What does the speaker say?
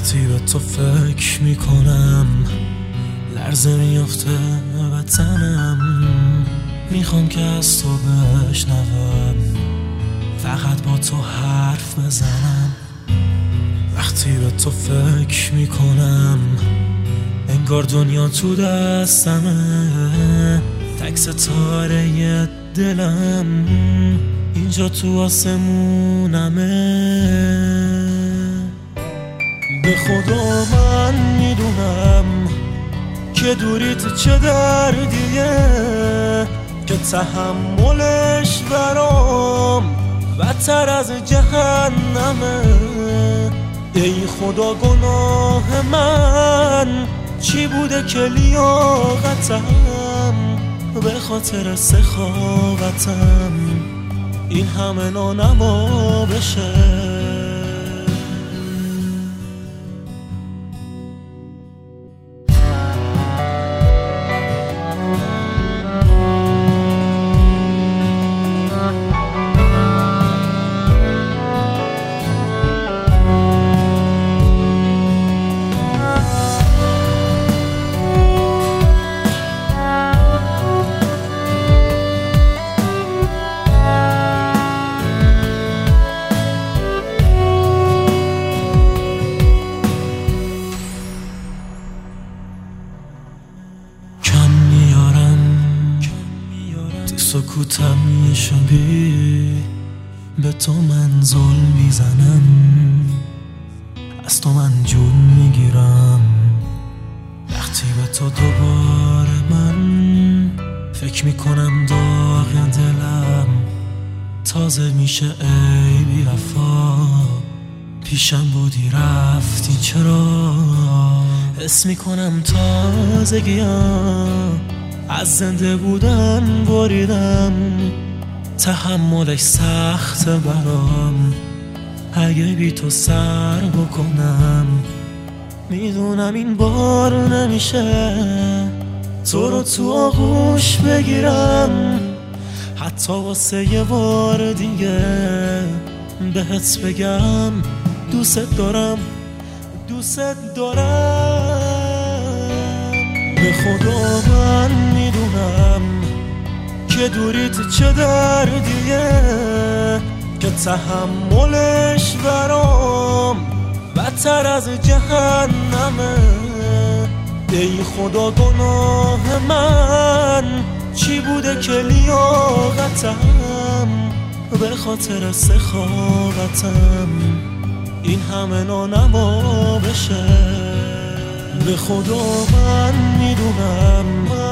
وقتی به تو فکر میکنم لرزه میافته به تنم، میخوام که از تو بشنوم، فقط با تو حرف بزنم. وقتی به تو فکر میکنم انگار دنیا تو دستمه، تک ستاره دلم اینجا تو آسمونمه. به خدا من میدونم که دوریت چه دردیه، که تحملش برام بدتر از جهنمه. ای خدا گناه من چی بوده که لیاقتم به خاطر سخاوتم این همه نانما بشه. سکوتم یه شبی به تو من ظلم میزنم، از تو من جون میگیرم. وقتی به تو دوباره من فکر میکنم داغ دلم تازه میشه. ای بی وفا پیشم بودی رفتی چرا؟ حس میکنم تازگیم از زنده بودن بریدم، تحملش سخت برام اگه بی تو سر بکنم. میدونم این بار نمیشه تو رو تو آغوش بگیرم، حتی واسه یه بار دیگه بهت بگم دوست دارم، دوست دارم. به خدا من میدونم که دوریت چه دردیه، که تحملش برام بدتر از جهنمه. ای خدا گناه من چی بوده که لیاقتم به خاطر سخاوتم این همه نانما بشه. به خدا من میدونم